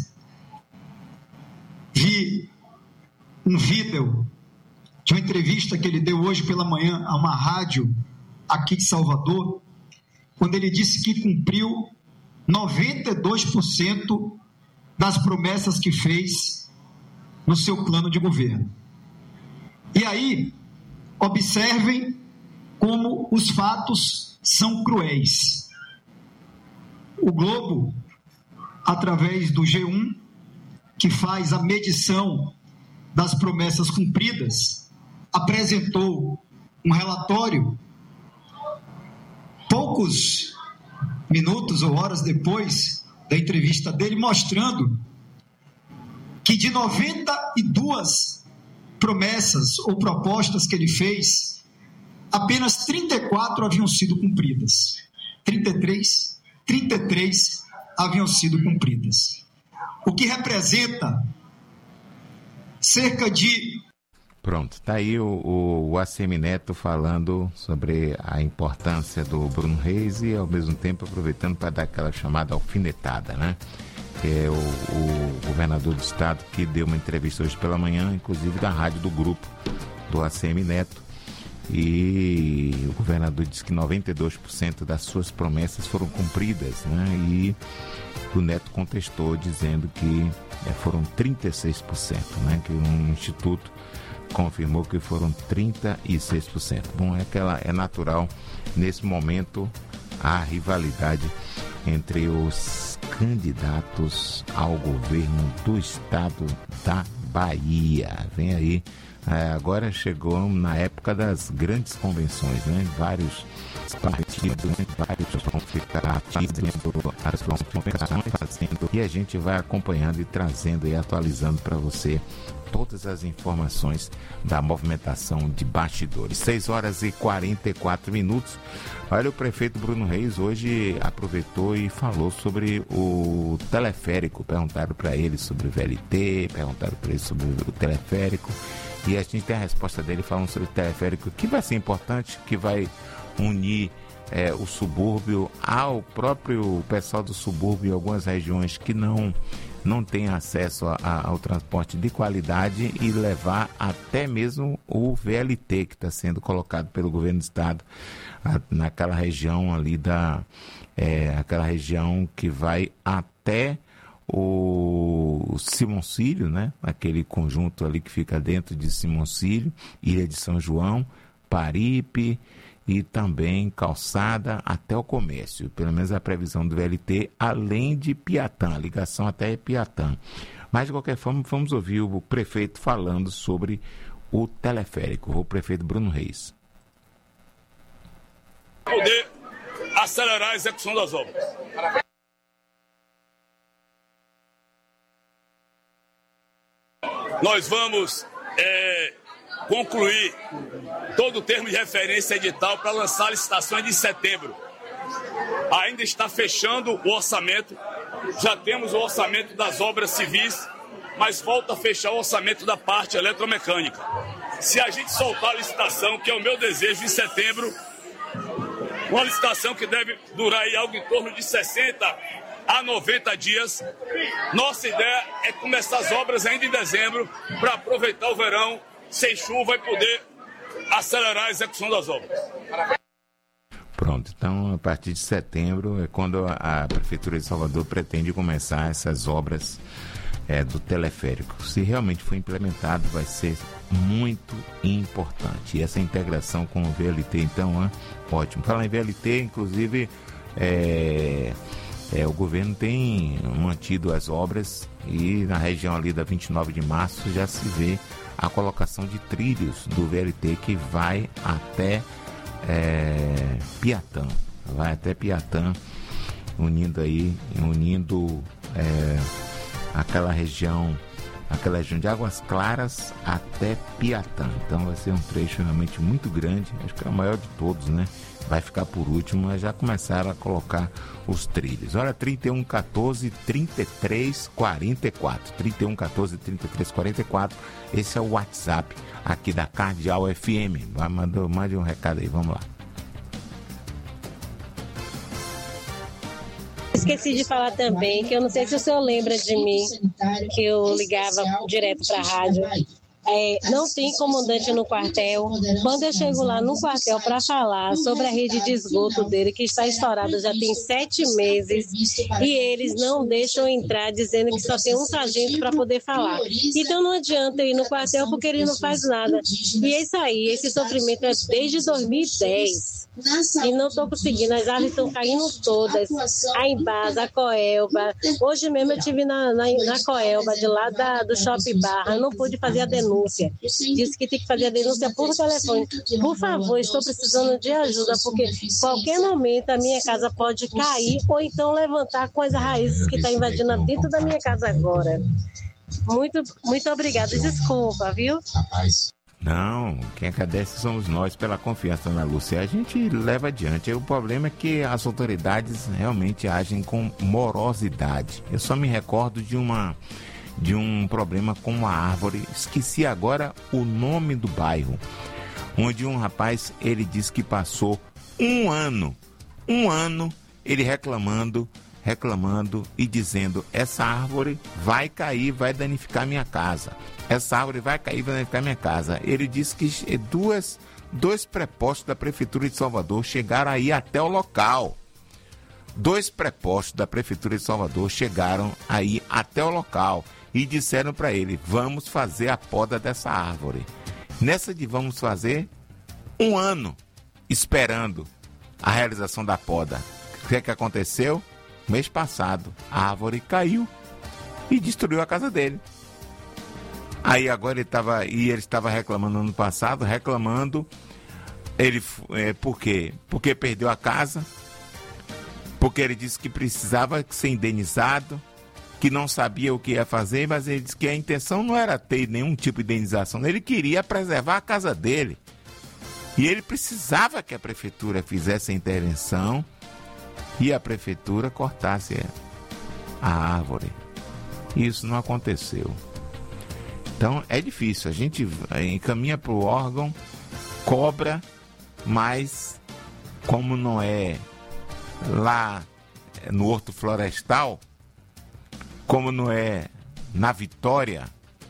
vi um vídeo de uma entrevista que ele deu hoje pela manhã a uma rádio aqui de Salvador, quando ele disse que cumpriu noventa e dois por cento das promessas que fez no seu plano de governo. E aí, observem como os fatos são cruéis. O Globo, através do G um, que faz a medição das promessas cumpridas, apresentou um relatório poucos minutos ou horas depois da entrevista dele, mostrando que de noventa e duas promessas ou propostas que ele fez, apenas trinta e quatro haviam sido cumpridas. trinta e três, trinta e três haviam sido cumpridas. O que representa cerca de... Pronto, tá aí o, o, o Assemineto falando sobre a importância do Bruno Reis e, ao mesmo tempo, aproveitando para dar aquela chamada alfinetada, né? Que é o, o governador do estado que deu uma entrevista hoje pela manhã, inclusive da rádio do grupo do Assemineto, e o governador disse que noventa e dois por cento das suas promessas foram cumpridas, né? E o Neto contestou dizendo que é, foram trinta e seis por cento, né? Que um instituto confirmou que foram trinta e seis por cento. Bom, é, aquela, é natural, nesse momento, a rivalidade entre os candidatos ao governo do estado da Bahia. Vem aí, é, agora chegou na época das grandes convenções, né? Vários partidos, né? Vários vão ficar ativos as convenções fazendo, e a gente vai acompanhando e trazendo e atualizando para você todas as informações da movimentação de bastidores. seis horas e quarenta e quatro minutos. Olha, o prefeito Bruno Reis hoje aproveitou e falou sobre o teleférico. Perguntaram para ele sobre o V L T, perguntaram para ele sobre o teleférico, e a gente tem a resposta dele falando sobre o teleférico, que vai ser importante, que vai unir é, o subúrbio ao próprio pessoal do subúrbio em algumas regiões que não não tem acesso a, a, ao transporte de qualidade, e levar até mesmo o V L T que está sendo colocado pelo governo do estado a, naquela região ali da é, aquela região que vai até o Simoncílio, né? Aquele conjunto ali que fica dentro de Simoncílio, Ilha de São João, Paripe e também Calçada até o comércio, pelo menos a previsão do V L T, além de Piatã, a ligação até Piatã. Mas, de qualquer forma, vamos ouvir o prefeito falando sobre o teleférico, o prefeito Bruno Reis. Poder acelerar a execução das obras. Nós vamos é, concluir todo o termo de referência edital para lançar a licitação de setembro. Ainda está fechando o orçamento, já temos o orçamento das obras civis, mas falta fechar o orçamento da parte eletromecânica. Se a gente soltar a licitação, que é o meu desejo, em setembro, uma licitação que deve durar aí algo em torno de sessenta a noventa dias, nossa ideia é começar as obras ainda em dezembro, para aproveitar o verão sem chuva e poder acelerar a execução das obras. Pronto, então a partir de setembro é quando a, a Prefeitura de Salvador pretende começar essas obras é, do teleférico. Se realmente for implementado, vai ser muito importante. E essa integração com o V L T, então, é ótimo. Falar em V L T, inclusive, é, é, o governo tem mantido as obras, e na região ali da vinte e nove de março já se vê a colocação de trilhos do V L T que vai até é, Piatã, vai até Piatã, unindo aí, unindo é, aquela região, aquela região de Águas Claras até Piatã. Então vai ser um trecho realmente muito grande, acho que é o maior de todos, né? vai ficar por último, mas já começaram a colocar os trilhos. Olha, trinta e um, quatorze, trinta e três, quarenta e quatro. trinta e um, quatorze, trinta e três, quarenta e quatro. Esse é o WhatsApp aqui da Cardeal F M. Vai, manda, mande um recado aí, vamos lá. Esqueci de falar também, que eu não sei se o senhor lembra de mim, que eu ligava direto para a rádio. É, não tem comandante no quartel. Quando eu chego lá no quartel para falar sobre a rede de esgoto dele, que está estourada já tem sete meses, e eles não deixam entrar, dizendo que só tem um sargento para poder falar. Então não adianta eu ir no quartel porque ele não faz nada. E é isso aí, esse sofrimento é desde dois mil e dez. E não estou conseguindo, as árvores estão caindo todas. A Embasa, a Coelba. Hoje mesmo eu estive na, na, na Coelba, de lá da, do Shopping Barra. Eu não pude fazer a denúncia. Disse que tem que fazer a denúncia por telefone. Por favor, estou precisando de ajuda, porque qualquer momento a minha casa pode cair ou então levantar com as raízes que estão invadindo dentro da minha casa agora. Muito, muito obrigada. Desculpa, viu? Não, quem agradece somos nós pela confiança na Lúcia. A gente leva adiante. O problema é que as autoridades realmente agem com morosidade. Eu só me recordo de uma de um problema com uma árvore. Esqueci agora o nome do bairro, onde um rapaz, ele disse que passou um ano, um ano, ele reclamando, reclamando e dizendo: essa árvore vai cair, vai danificar minha casa. Essa árvore vai cair, vai danificar minha casa. Ele disse que duas, dois prepostos da Prefeitura de Salvador chegaram aí até o local. Dois prepostos da Prefeitura de Salvador chegaram aí até o local e disseram para ele: vamos fazer a poda dessa árvore. Nessa de vamos fazer, um ano esperando a realização da poda. O que é que aconteceu? Mês passado, a árvore caiu e destruiu a casa dele. Aí agora ele estava, e ele estava reclamando ano passado, reclamando, ele, é, por quê? Porque perdeu a casa, porque ele disse que precisava ser indenizado, que não sabia o que ia fazer, mas ele disse que a intenção não era ter nenhum tipo de indenização, ele queria preservar a casa dele. E ele precisava que a prefeitura fizesse a intervenção e a prefeitura cortasse a árvore. Isso não aconteceu. Então é difícil, a gente encaminha para o órgão, cobra, mas como não é lá no Horto Florestal, como não é na Vitória,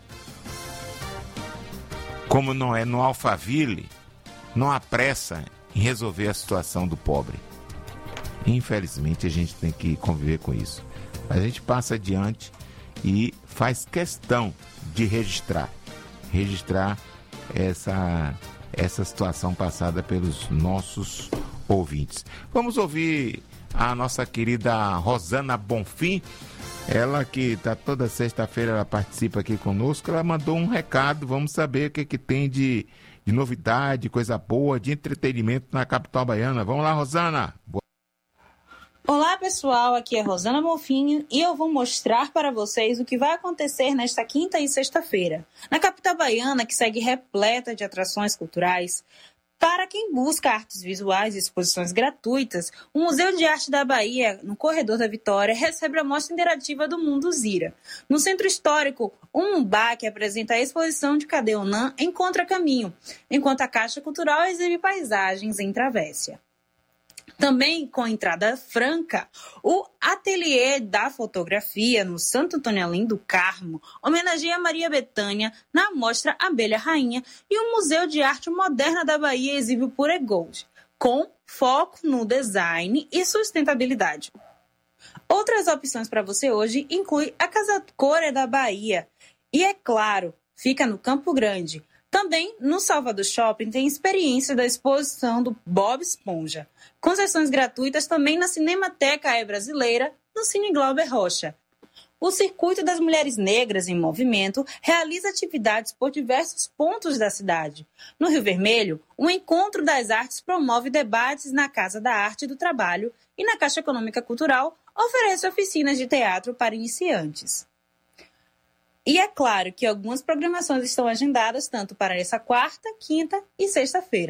como não é no Alphaville, não há pressa em resolver a situação do pobre. Infelizmente a gente tem que conviver com isso. A gente passa adiante e faz questão de registrar, registrar essa, essa situação passada pelos nossos ouvintes. Vamos ouvir a nossa querida Rosana Bonfim, ela que está toda sexta-feira, ela participa aqui conosco, ela mandou um recado, vamos saber o que, que tem de, de novidade, coisa boa, de entretenimento na capital baiana. Vamos lá, Rosana! Boa. Olá pessoal, aqui é Rosana Bonfinho e eu vou mostrar para vocês o que vai acontecer nesta quinta e sexta-feira, na capital baiana, que segue repleta de atrações culturais. Para quem busca artes visuais e exposições gratuitas, o Museu de Arte da Bahia, no Corredor da Vitória, recebe a mostra interativa do Mundo Zira. No Centro Histórico, o Mumbá, que apresenta a exposição de Cadeonã, encontra caminho, enquanto a Caixa Cultural exibe paisagens em Travessia. Também com entrada franca, o Ateliê da Fotografia no Santo Antônio Além do Carmo homenageia Maria Bethânia na mostra Abelha Rainha, e o Museu de Arte Moderna da Bahia exibe o Pure Gold, com foco no design e sustentabilidade. Outras opções para você hoje incluem a Casa Cora da Bahia e, é claro, fica no Campo Grande. Também, no Salvador Shopping, tem experiência da exposição do Bob Esponja. Concessões gratuitas também na Cinemateca É Brasileira, no Cine Glauber Rocha. O Circuito das Mulheres Negras em Movimento realiza atividades por diversos pontos da cidade. No Rio Vermelho, o Encontro das Artes promove debates na Casa da Arte e do Trabalho e na Caixa Econômica Cultural oferece oficinas de teatro para iniciantes. E é claro que algumas programações estão agendadas tanto para essa quarta, quinta e sexta-feira.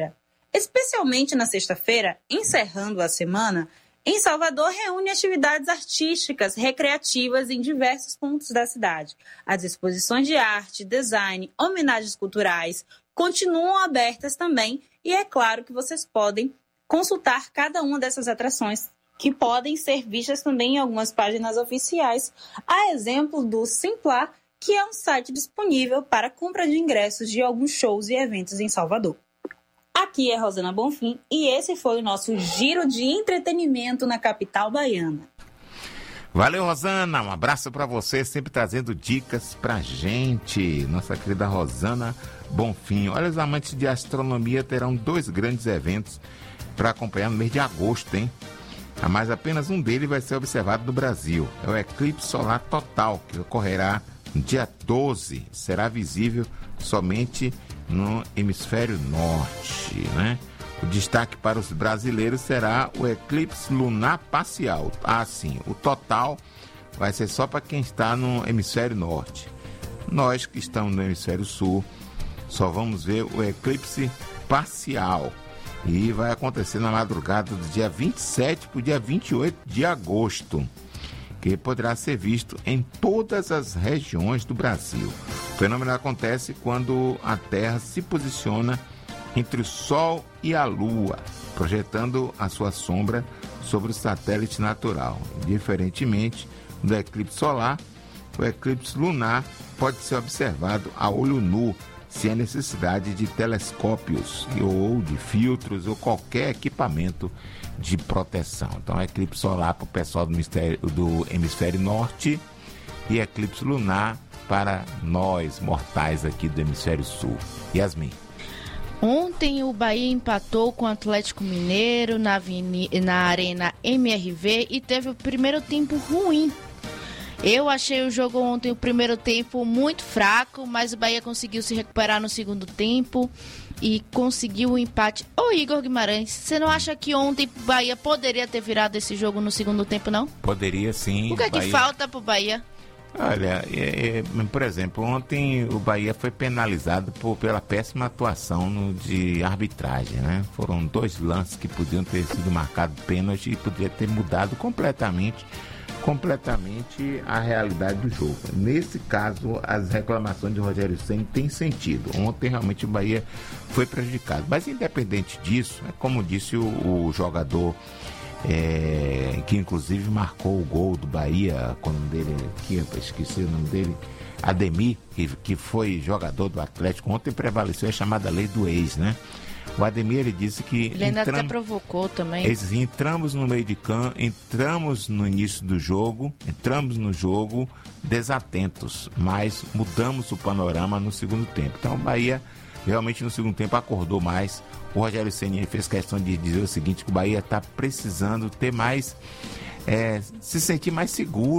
Especialmente na sexta-feira, encerrando a semana, em Salvador reúne atividades artísticas, recreativas em diversos pontos da cidade. As exposições de arte, design, homenagens culturais continuam abertas também e é claro que vocês podem consultar cada uma dessas atrações que podem ser vistas também em algumas páginas oficiais, a exemplo do Simplar, que é um site disponível para compra de ingressos de alguns shows e eventos em Salvador. Aqui é Rosana Bonfim e esse foi o nosso giro de entretenimento na capital baiana. Valeu, Rosana, um abraço para você, sempre trazendo dicas pra gente, nossa querida Rosana Bonfim. Olha, os amantes de astronomia terão dois grandes eventos para acompanhar no mês de agosto, hein? Mas apenas um deles vai ser observado no Brasil, é o eclipse solar total, que ocorrerá no dia doze, será visível somente no hemisfério norte, né? O destaque para os brasileiros será o eclipse lunar parcial. Ah, sim, o total vai ser só para quem está no hemisfério norte. Nós que estamos no hemisfério sul só vamos ver o eclipse parcial. E vai acontecer na madrugada do dia vinte e sete para o dia vinte e oito de agosto, que poderá ser visto em todas as regiões do Brasil. O fenômeno acontece quando a Terra se posiciona entre o Sol e a Lua, projetando a sua sombra sobre o satélite natural. Diferentemente do eclipse solar, o eclipse lunar pode ser observado a olho nu, sem a necessidade de telescópios ou de filtros ou qualquer equipamento de proteção. Então, eclipse solar para o pessoal do, do hemisfério norte e eclipse lunar para nós, mortais aqui do hemisfério sul. Yasmin. Ontem o Bahia empatou com o Atlético Mineiro na, aveni- na Arena M R V e teve o primeiro tempo ruim. Eu achei o jogo ontem, o primeiro tempo, muito fraco, mas o Bahia conseguiu se recuperar no segundo tempo e conseguiu o empate. Ô Igor Guimarães, você não acha que ontem o Bahia poderia ter virado esse jogo no segundo tempo, não? Poderia, sim. O que é Bahia... que falta pro Bahia? Olha, é, é, por exemplo, ontem o Bahia foi penalizado por, pela péssima atuação no, de arbitragem, né? Foram dois lances que podiam ter sido marcados pênalti e poderia ter mudado completamente completamente a realidade do jogo. Nesse caso, as reclamações de Rogério Ceni têm sentido. Ontem, realmente, o Bahia foi prejudicado. Mas, independente disso, é como disse o, o jogador é, que, inclusive, marcou o gol do Bahia, com o nome dele, aqui, eu esqueci o nome dele, Ademir, que, que foi jogador do Atlético. Ontem prevaleceu a chamada lei do ex, né? O Ademir, ele disse que... Ele ainda entram... até provocou também. Eles, entramos no meio de campo, entramos no início do jogo, entramos no jogo desatentos, mas mudamos o panorama no segundo tempo. Então o Bahia, realmente no segundo tempo, acordou mais. O Rogério Ceni fez questão de dizer o seguinte, que o Bahia está precisando ter mais... É, se sentir mais seguro.